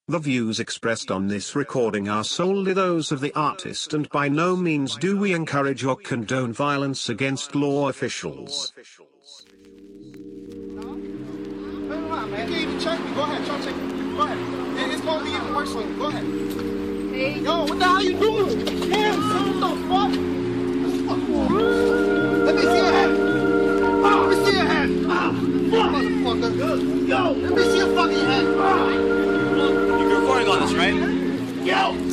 The views expressed on this recording are solely those of the artist, and by no means do we encourage or condone violence against law officials. Man. You can't even check me. Go ahead, try to check me. Go ahead. It's gonna be even worse for you. Go ahead. Hey. Yo, what the hell you doing? Damn, son, what the fuck? Let me see your hand. Let me see your hand. Motherfucker. Yo, let me see your fucking hand. You're recording on this, right? Yo.